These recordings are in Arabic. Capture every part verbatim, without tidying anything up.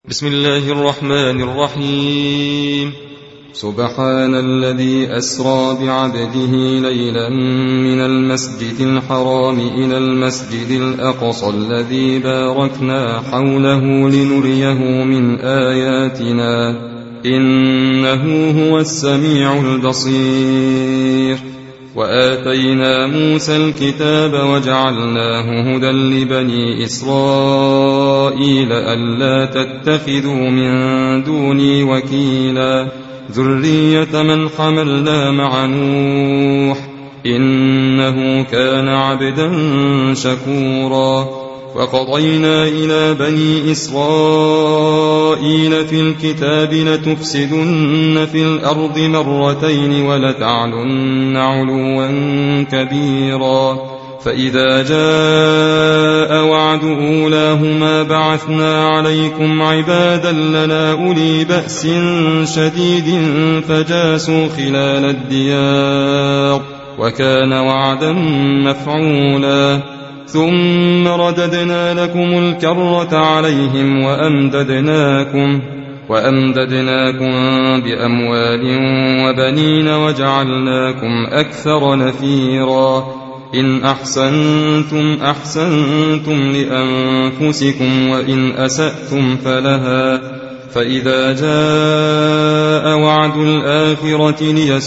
بسم الله الرحمن الرحيم. سبحان الذي أسرى بعبده ليلا من المسجد الحرام إلى المسجد الأقصى الذي باركنا حوله لنريه من آياتنا إنه هو السميع البصير. وآتينا موسى الكتاب وجعلناه هدى لبني إسرائيل ألا تتخذوا من دوني وكيلا ذرية من حملنا مع نوح إنه كان عبدا شكورا. وقضينا إلى بني إسرائيل في الكتاب لتفسدن في الأرض مرتين ولتعلن علوا كبيرا. فإذا جاء وعد أولاهما بعثنا عليكم عبادا لنا أولي بأس شديد فجاسوا خلال الديار وكان وعدا مفعولا. ثم رددنا لكم الكرة عليهم وأمددناكم وأمددناكم بأموال وبنين وجعلناكم أكثر نفيرا. إن أحسنتم أحسنتم لأنفسكم وإن أسأتم فلها. فإذا جاء وعد الآخرة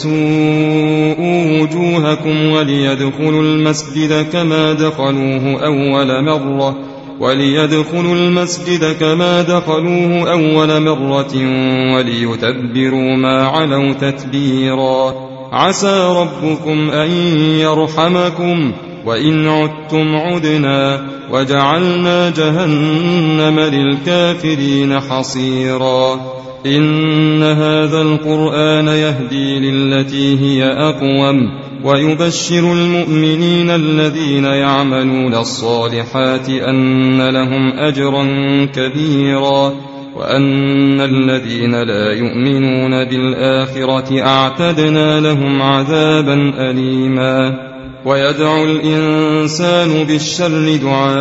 ليسوءوا وجوهكم وليدخلوا المسجد كما دخلوه أول مرة وليدخلوا المسجد كما دخلوه أول مرة وليتبروا ما علوا تتبيرا. عسى ربكم أن يرحمكم وإن عدتم عدنا وجعلنا جهنم للكافرين حصيرا. إن هذا القرآن يهدي للتي هي أقوم ويبشر المؤمنين الذين يعملون الصالحات أن لهم أجرا كبيرا وأن الذين لا يؤمنون بالآخرة أعتدنا لهم عذابا أليما. ويدعو الإنسان بالشر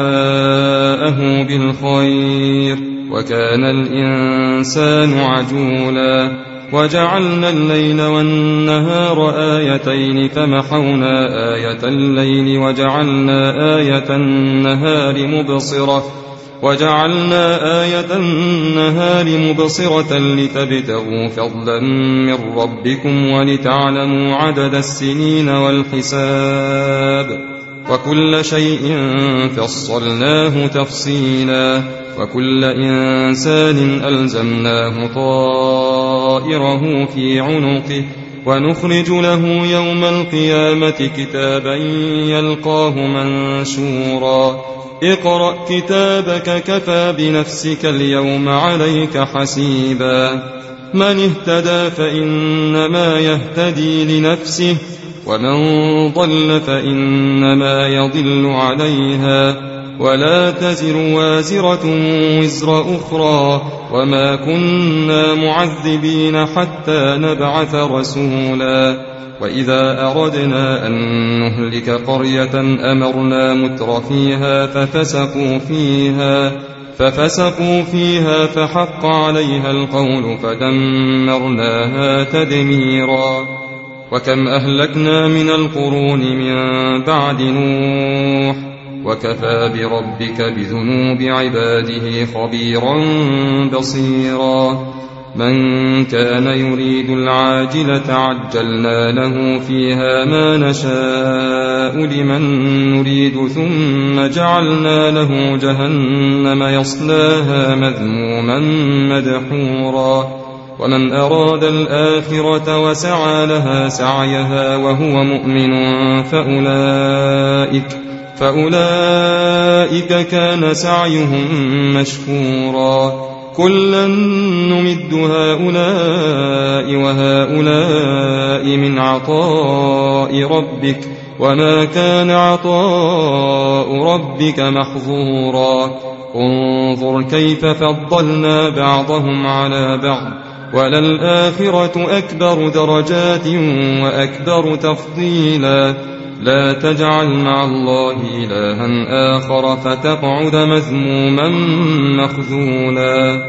دعاءه بالخير وكان الإنسان عجولا. وجعلنا الليل والنهار آيتين فمحونا آية الليل وجعلنا آية النهار مبصرة وجعلنا آية النهار مبصرة لتبتغوا فضلا من ربكم ولتعلموا عدد السنين والحساب وكل شيء فصلناه تفصيلا. وكل إنسان ألزمناه طائره في عنقه ونخرج له يوم القيامة كتابا يلقاه منشورا. اقرأ كتابك كفى بنفسك اليوم عليك حسيبا. من اهتدى فإنما يهتدي لنفسه ومن ضل فإنما يضل عليها ولا تزر وازرة وزر أخرى وما كنا معذبين حتى نبعث رسولا. وإذا أردنا أن نهلك قرية أمرنا متر فيها ففسقوا فيها ففسقوا فيها فحق عليها القول فدمرناها تدميرا. وكم أهلكنا من القرون من بعد نوح وكفى بربك بذنوب عباده خبيرا بصيرا. من كان يريد العاجلة عجلنا له فيها ما نشاء لمن نريد ثم جعلنا له جهنم يصلاها مذموما مدحورا. ومن أراد الآخرة وسعى لها سعيها وهو مؤمن فأولئك فأولئك كان سعيهم مشكورا. كلا نمد هؤلاء وهؤلاء من عطاء ربك وما كان عطاء ربك محظورا. انظر كيف فضلنا بعضهم على بعض وللآخرة أكبر درجات وأكبر تفضيلا. لا تجعل مع الله إلها آخر فتقعد مذموما مخذولا.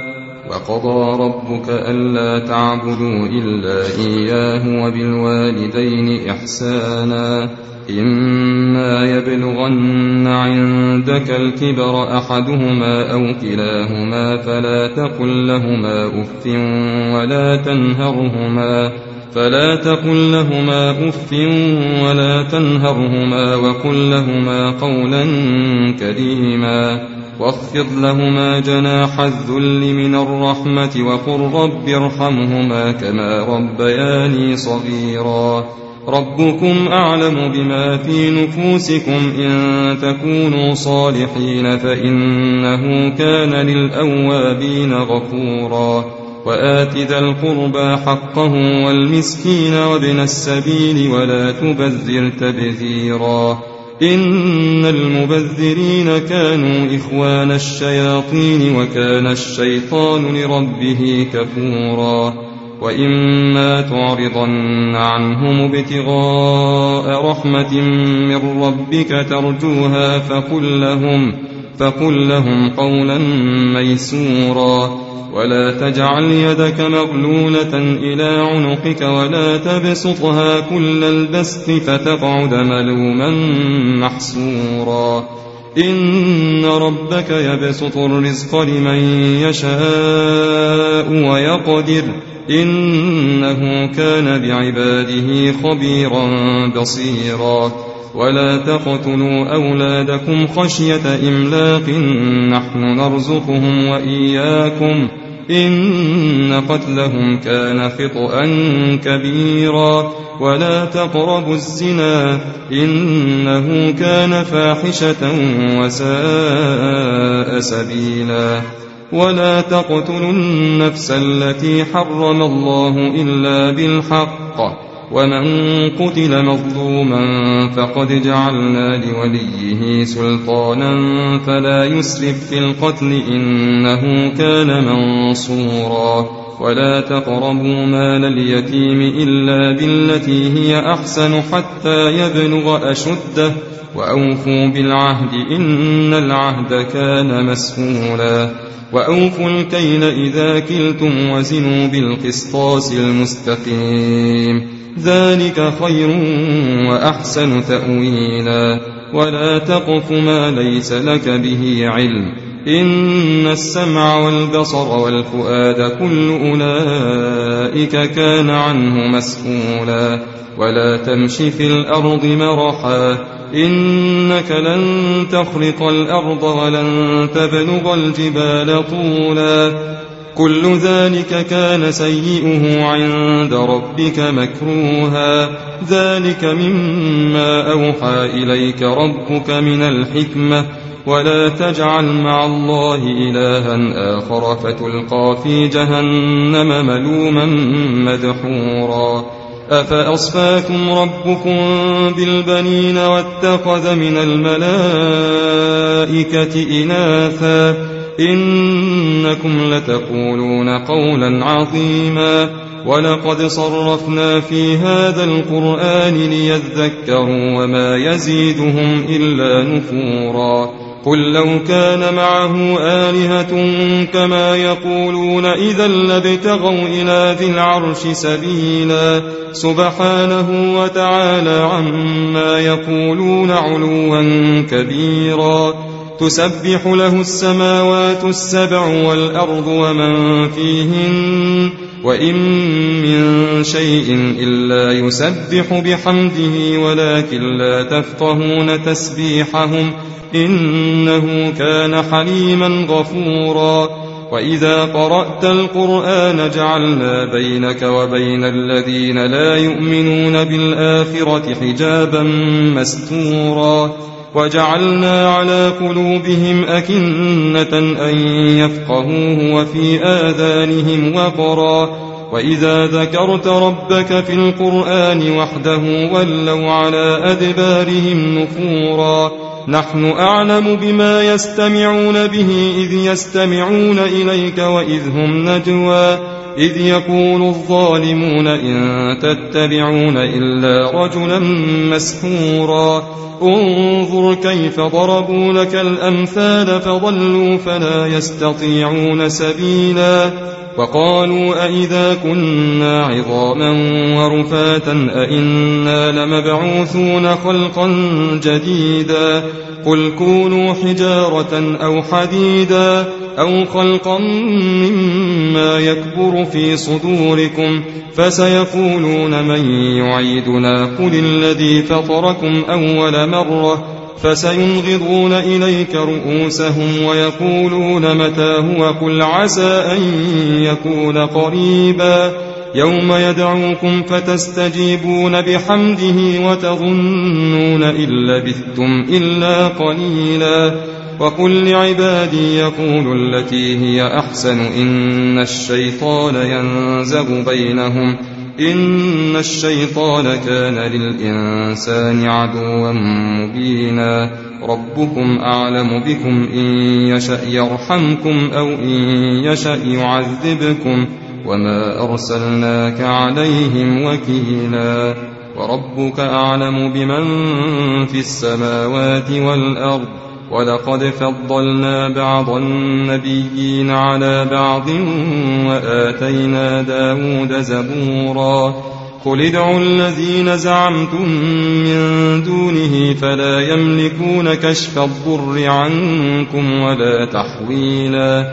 وقضى ربك ألا تعبدوا إلا إياه وبالوالدين إحسانا إما يبلغن عندك الكبر أحدهما أو كلاهما فلا تقل لهما أف ولا تنهرهما فلا تقل لهما أف ولا تنهرهما وقل لهما قولا كريما واخفض لهما جناح الذل من الرحمة وقل رب ارحمهما كما ربياني صغيرا ربكم أعلم بما في نفوسكم إن تكونوا صالحين فإنه كان للأوابين غفورا وآت ذا القربى حقه والمسكين وابن السبيل ولا تبذر تبذيرا إن المبذرين كانوا إخوان الشياطين وكان الشيطان لربه كفورا وإما تعرضن عنهم ابتغاء رحمة من ربك ترجوها فقل لهم, فقل لهم قولا ميسورا ولا تجعل يدك مغلولة إلى عنقك ولا تبسطها كل البسط فتقعد ملوما محسورا إن ربك يبسط الرزق لمن يشاء ويقدر إنه كان بعباده خبيرا بصيرا ولا تقتلوا أولادكم خشية إملاق نحن نرزقهم وإياكم إن قتلهم كان خطأ كبيرا ولا تقربوا الزنا إنه كان فاحشة وساء سبيلا ولا تقتلوا النفس التي حرم الله إلا بالحق ومن قتل مظلوما فقد جعلنا لوليه سلطانا فلا يسرف في القتل إنه كان منصورا ولا تقربوا مال اليتيم إلا بالتي هي أحسن حتى يبلغ أشده وأوفوا بالعهد إن العهد كان مسؤولا وأوفوا الكيل إذا كلتم وزنوا بالقسطاس المستقيم ذلك خير وأحسن تأويلا ولا تقف ما ليس لك به علم إن السمع والبصر والفؤاد كل أولئك كان عنه مسؤولا ولا تمش في الأرض مرحا إنك لن تخرق الأرض ولن تبلغ الجبال طولا كل ذلك كان سيئه عند ربك مكروها ذلك مما أوحى إليك ربك من الحكمة ولا تجعل مع الله إلها آخر فتلقى في جهنم ملوما مدحورا أفأصفاكم ربكم بالبنين واتخذ من الملائكة إناثا إنكم لتقولون قولا عظيما ولقد صرفنا في هذا القرآن ليذكروا وما يزيدهم إلا نفورا قل لو كان معه آلهة كما يقولون إذا لابتغوا إلى ذي العرش سبيلا سبحانه وتعالى عما يقولون علوا كبيرا تسبح له السماوات السبع والأرض ومن فيهن وإن من شيء إلا يسبح بحمده ولكن لا تفقهون تسبيحهم إنه كان حليما غفورا وإذا قرأت القرآن جعلنا بينك وبين الذين لا يؤمنون بالآخرة حجابا مستورا وجعلنا على قلوبهم أكنة أن يفقهوه وفي آذانهم وقرا وإذا ذكرت ربك في القرآن وحده ولوا على أدبارهم نفورا نحن أعلم بما يستمعون به إذ يستمعون إليك وإذ هم نجوى إذ يقول الظالمون إن تتبعون إلا رجلا مسحورا انظر كيف ضربوا لك الأمثال فضلوا فلا يستطيعون سبيلا وقالوا أئذا كنا عظاما ورفاتا أئنا لمبعوثون خلقا جديدا قل كونوا حجارة أو حديدا أو خلقا مما يكبر في صدوركم فسيقولون من يعيدنا قل الذي فطركم أول مرة فسينغضون إليك رؤوسهم ويقولون متى هو قل عسى أن يكون قريبا يوم يدعوكم فتستجيبون بحمده وتظنون إن لبثتم إلا قليلا وقل لعبادي يقولوا التي هي أحسن إن الشيطان ينزغ بينهم إن الشيطان كان للإنسان عدوا مبينا ربكم أعلم بكم إن يشأ يرحمكم أو إن يشأ يعذبكم وما أرسلناك عليهم وكيلا وربك أعلم بمن في السماوات والأرض ولقد فضلنا بعض النبيين على بعض وآتينا داود زبورا قل ادعوا الذين زعمتم من دونه فلا يملكون كشف الضر عنكم ولا تحويلا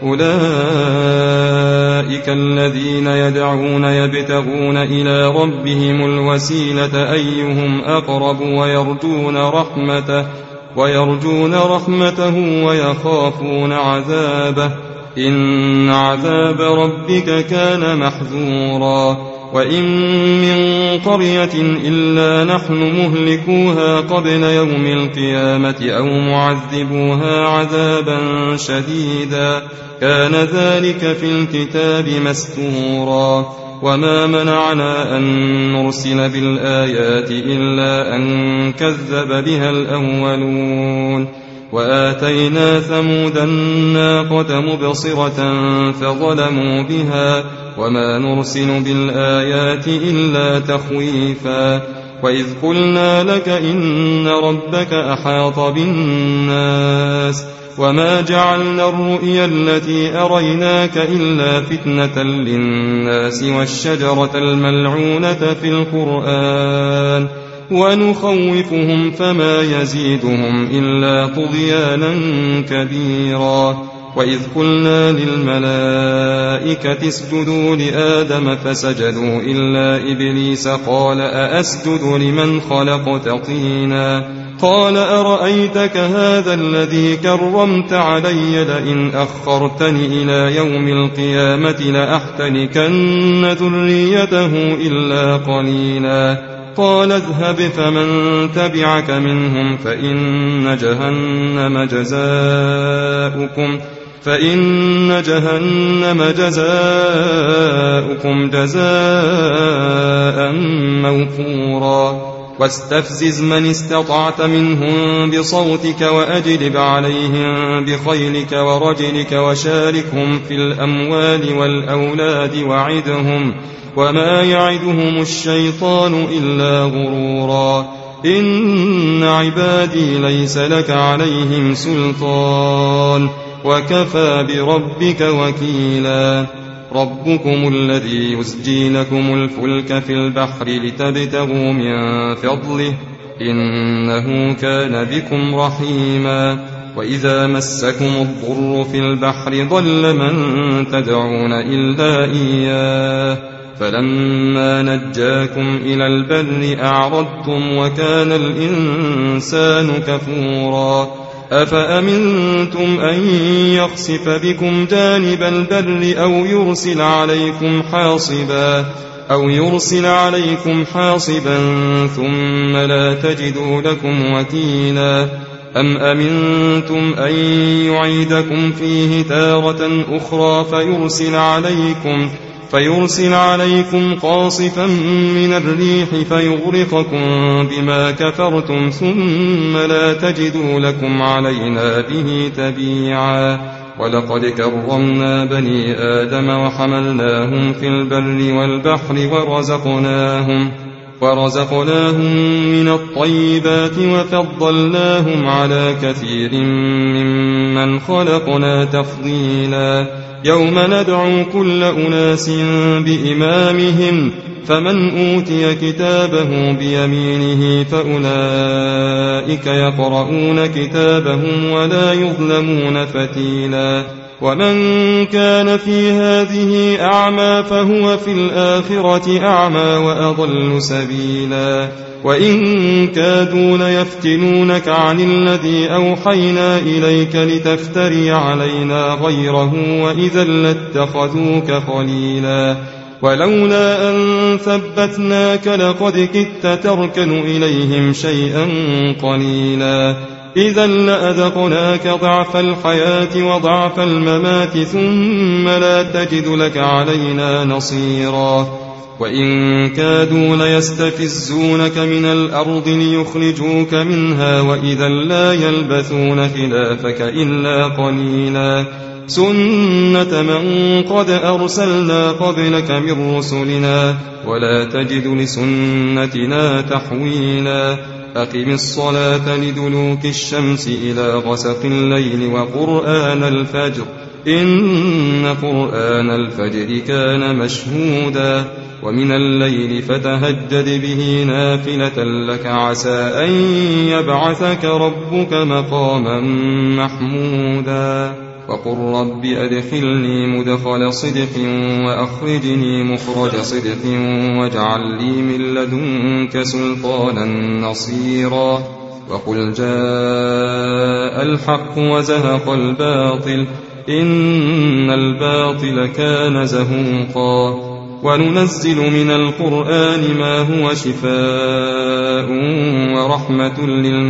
أولئك الذين يدعون يبتغون إلى ربهم الوسيلة أيهم أقرب ويرجون رحمته ويرجون رحمته ويخافون عذابه إن عذاب ربك كان محذورا وإن من قرية إلا نحن مهلكوها قبل يوم القيامة أو معذبوها عذابا شديدا كان ذلك في الكتاب مستورا وما منعنا أن نرسل بالآيات إلا أن كذب بها الأولون وآتينا ثمود الناقة مبصرة فظلموا بها وما نرسل بالآيات إلا تخويفا وإذ قلنا لك إن ربك أحاط بالناس وما جعلنا الرؤيا التي أريناك إلا فتنة للناس والشجرة الملعونة في القرآن ونخوفهم فما يزيدهم إلا طغيانا كبيرا وإذ قلنا للملائكة اسجدوا لآدم فسجدوا إلا إبليس قال أأسجد لمن خلقت طينا قال أرأيتك هذا الذي كرمت علي لئن أخرتني إلى يوم القيامة لأحتنكن ذريته إلا قليلا قال اذهب فمن تبعك منهم فإن جهنم جزاؤكم فإن جهنم جزاؤكم جزاء موفورا واستفزز من استطعت منهم بصوتك وأجلب عليهم بخيلك ورجلك وشاركهم في الأموال والأولاد وعدهم وما يعدهم الشيطان إلا غرورا إن عبادي ليس لك عليهم سلطان وكفى بربك وكيلا ربكم الذي يسجي لكم الفلك في البحر لتبتغوا من فضله إنه كان بكم رحيما وإذا مسكم الضر في البحر ضل من تدعون إلا إياه فلما نجاكم إلى البر أعرضتم وكان الإنسان كفورا أفأمنتم أن يخسف بكم جانب البر أو يرسل عليكم حاصبا أو يرسل عليكم حاصبا ثم لا تجدوا لكم وكيلا أم أمنتم أن يعيدكم فيه تارة أخرى فيرسل عليكم فيرسل عليكم قاصفا من الريح فيغرقكم بما كفرتم ثم لا تجدوا لكم علينا به تبيعا ولقد كرمنا بني آدم وحملناهم في البر والبحر ورزقناهم ورزقناهم من الطيبات وفضلناهم على كثير ممن خلقنا تفضيلا يوم ندعو كل أناس بإمامهم فمن أوتي كتابه بيمينه فأولئك يقرؤون كتابهم ولا يظلمون فتيلا ومن كان في هذه أعمى فهو في الآخرة أعمى وأضل سبيلا وإن كادوا ليفتنونك عن الذي أوحينا إليك لتفتري علينا غيره وإذا لاتخذوك خليلا ولولا أن ثبتناك لقد كدت تركن إليهم شيئا قليلا إذا لأذقناك ضعف الحياة وضعف الممات ثم لا تجد لك علينا نصيرا وإن كادوا ليستفزونك من الأرض ليخرجوك منها وإذا لا يلبثون خلافك إلا قليلا سنة من قد أرسلنا قبلك من رسلنا ولا تجد لسنتنا تحويلا أقم الصلاة لدلوك الشمس إلى غسق الليل وقرآن الفجر إن قرآن الفجر كان مشهودا ومن الليل فتهجد به نافلة لك عسى أن يبعثك ربك مقاما محمودا وقل رب أدخلني مدخل صدق وأخرجني مخرج صدق واجعل لي من لدنك سلطانا نصيرا وقل جاء الحق وزهق الباطل إن الباطل كان زهوقا وننزل من القرآن ما هو شفاء ورحمة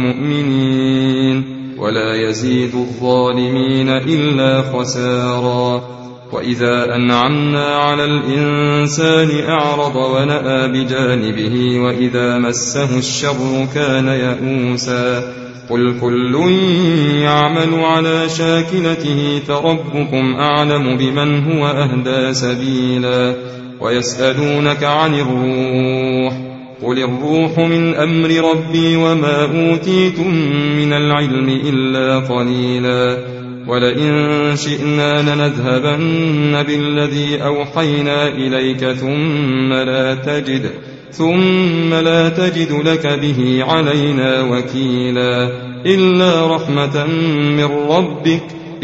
للمؤمنين ولا يزيد الظالمين إلا خسارا وإذا أنعمنا على الإنسان أعرض ونأى بجانبه وإذا مسه الشر كان يئوسا قل كل يعمل على شاكلته فربكم أعلم بمن هو أهدى سبيلا ويسألونك عن الروح قل الروح من أمر ربي وما أوتيتم من العلم إلا قليلا ولئن شئنا لنذهبن بالذي أوحينا إليك ثم لا تجد ثم لا تجد لك به علينا وكيلا إلا رحمة من ربك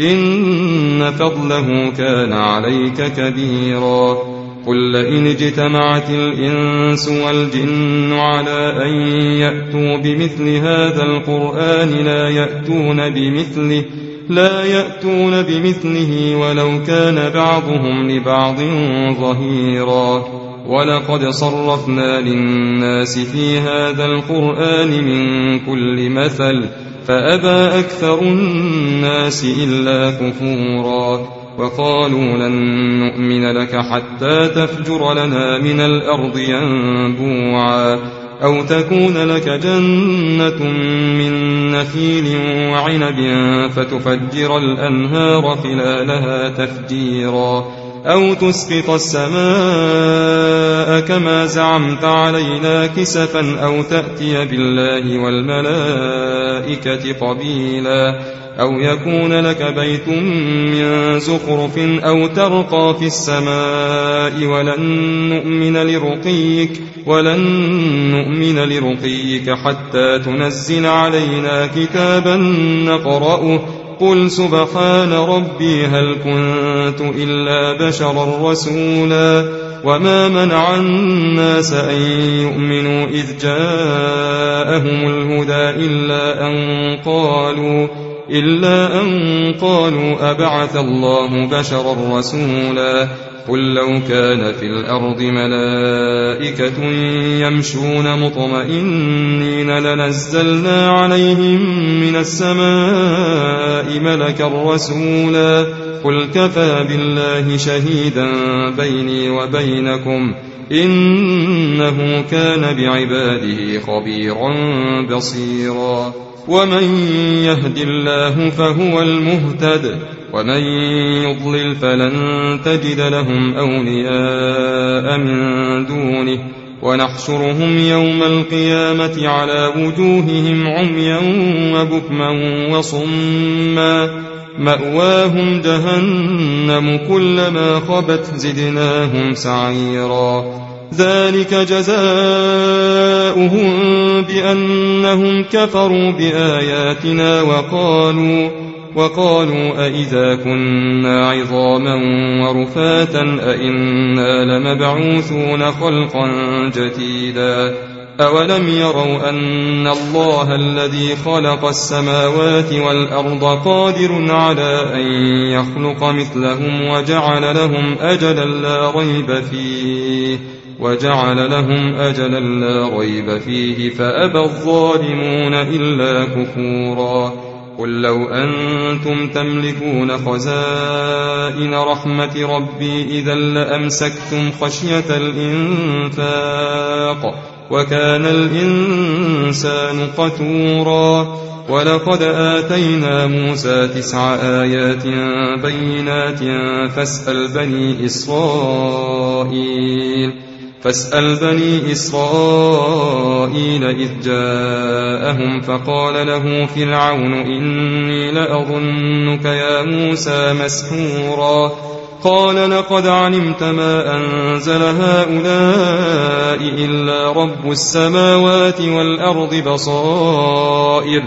إن فضله كان عليك كبيرا قل لئن اجتمعت الإنس والجن على أن يأتوا بمثل هذا القرآن لا يأتون بمثله لا يأتون بمثله ولو كان بعضهم لبعض ظهيرا ولقد صرفنا للناس في هذا القرآن من كل مثل فأبى أكثر الناس إلا كفورا وقالوا لن نؤمن لك حتى تفجر لنا من الأرض ينبوعا أو تكون لك جنة من نخيل وعنب فتفجر الأنهار خلالها تفجيرا أو تسقط السماء كما زعمت علينا كسفا أو تأتي بالله والملائكة قبيلا أو يكون لك بيت من زخرف أو ترقى في السماء ولن نؤمن لرقيك ولن نؤمن لرقيك حتى تنزل علينا كتابا نقرأه قل سبحان ربي هل كنت إلا بشرا رسولا وما منع الناس أن يؤمنوا إذ جاءهم الهدى إلا أن قالوا إلا أن قالوا أبعث الله بشرا رسولا قل لو كان في الأرض ملائكة يمشون مطمئنين لنزلنا عليهم من السماء ملكا رسولا قل كفى بالله شهيدا بيني وبينكم إنه كان بعباده خبيرا بصيرا ومن يهد الله فهو المهتد ومن يضلل فلن تجد لهم أولياء من دونه ونحشرهم يوم القيامة على وجوههم عميا وبكما وصما مأواهم جهنم كلما خبت زدناهم سعيرا ذلك جزاؤهم بأنهم كفروا بآياتنا وقالوا وقالوا أئذا كنا عظاما ورفاتا أئنا لمبعوثون خلقا جديدا أولم يروا أن الله الذي خلق السماوات والأرض قادر على أن يخلق مثلهم وجعل لهم أجلا لا ريب فيه وجعل لهم أجلا لا ريب فيه فأبى الظالمون إلا كفورا قل لو أنتم تملكون خزائن رحمة ربي إذا لأمسكتم خشية الإنفاق وكان الإنسان قتورا ولقد آتينا موسى تسع آيات بينات فاسأل بني إسرائيل فاسأل بني إسرائيل إذ جاءهم فقال له فرعون إني لأظنك يا موسى مسحورا قال لقد علمت ما أنزل هؤلاء إلا رب السماوات والأرض بصائر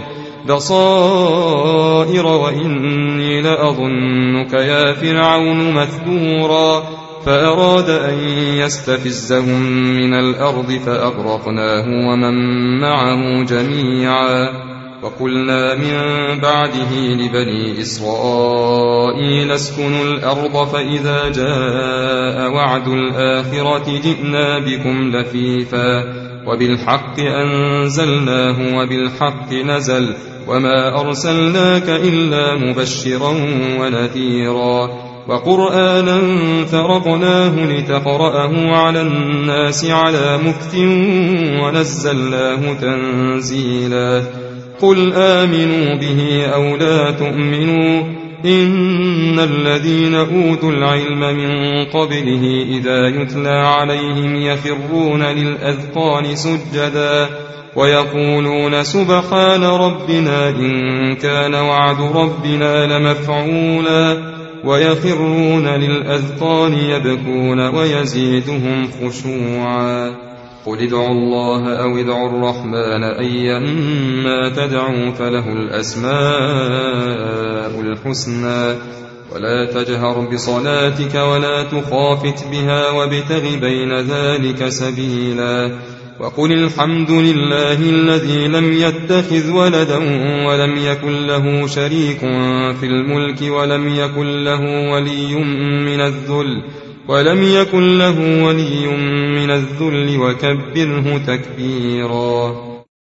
بصائر وإني لأظنك يا فرعون مثبورا فأراد أن يستفزهم من الأرض فأغرقناه ومن معه جميعا وقلنا من بعده لبني إسرائيل اسكنوا الأرض فإذا جاء وعد الآخرة جئنا بكم لفيفا وبالحق أنزلناه وبالحق نزل وما أرسلناك إلا مبشرا ونذيرا وقرآنا فرقناه لتقرأه على الناس على مكث ونزلناه تنزيلا قل آمنوا به أو لا تؤمنوا إن الذين أوتوا العلم من قبله إذا يتلى عليهم يخرون للأذقان سجدا ويقولون سبحان ربنا إن كان وعد ربنا لمفعولا ويخرون للأذقان يبكون ويزيدهم خشوعا قل ادعوا الله أو ادعوا الرحمن أيما تدعوا فله الأسماء الحسنى ولا تجهر بصلاتك ولا تخافت بها وابتغ بين ذلك سبيلا وقل الحمد لله الذي لم يتخذ ولدا ولم يكن له شريك في الملك ولم يكن له ولي من الذل ولم يكن له ولي من الذل وكبره تكبيرا